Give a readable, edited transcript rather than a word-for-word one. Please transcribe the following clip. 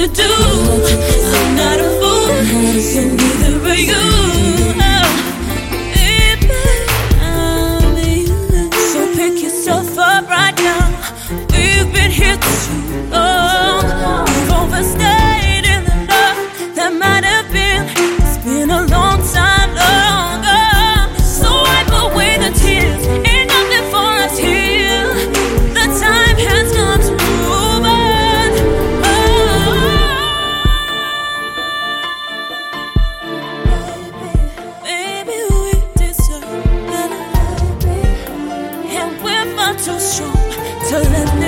to do. I'm not a fool, and neither are you. So pick yourself up right now. We've been here too long. We've overstayed in the love that might have been. It's been a long time longer. So wipe away the tears. Ain't nothing for us here. The time has come to move on. Baby, we deserve better. And we're far too strong to let